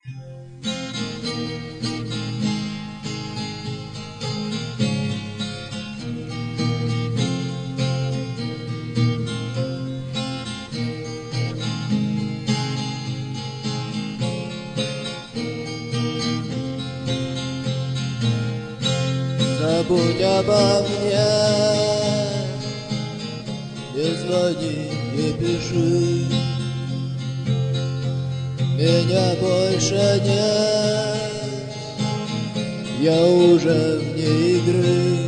Забудь обо мне, не звони, не пиши. Меня больше нет, я уже вне игры.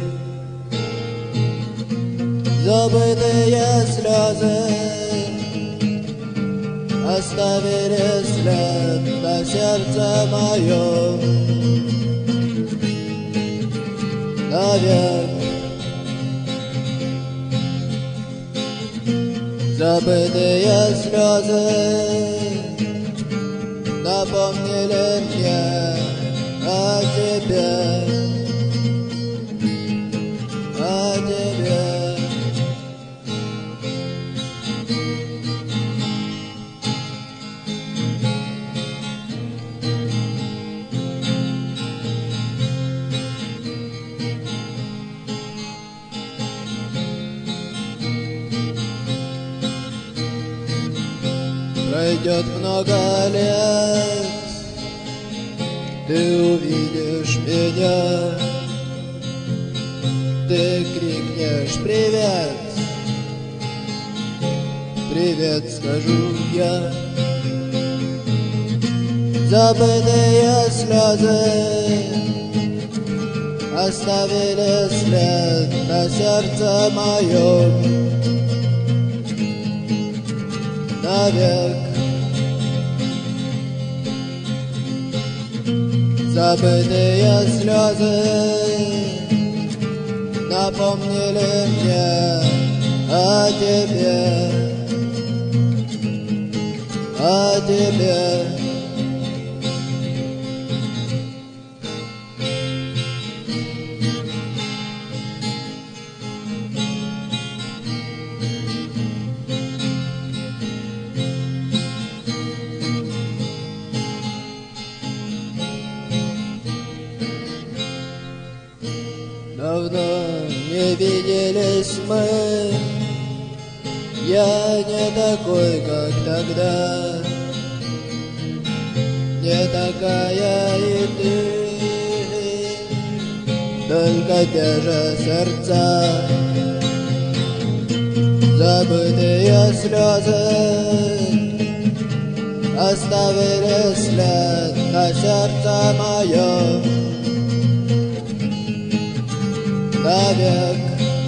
Забытые слезы оставили след на сердце моем. Навек забытые слезы напомнили мне о тебе, о тебе. Пройдет много лет, ты увидишь меня, ты крикнешь привет, привет скажу я. Забытые слезы оставили след на сердце моем. Навек забытые слезы напомнили мне о тебе, о тебе. Давно не виделись мы, я не такой, как тогда, не такая и ты, только те же сердца. Забытые слезы оставили след на сердце моем. Навек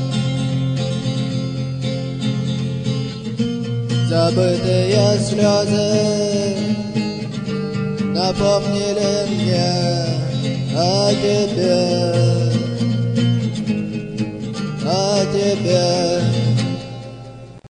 забытые слезы напомнили мне о тебе.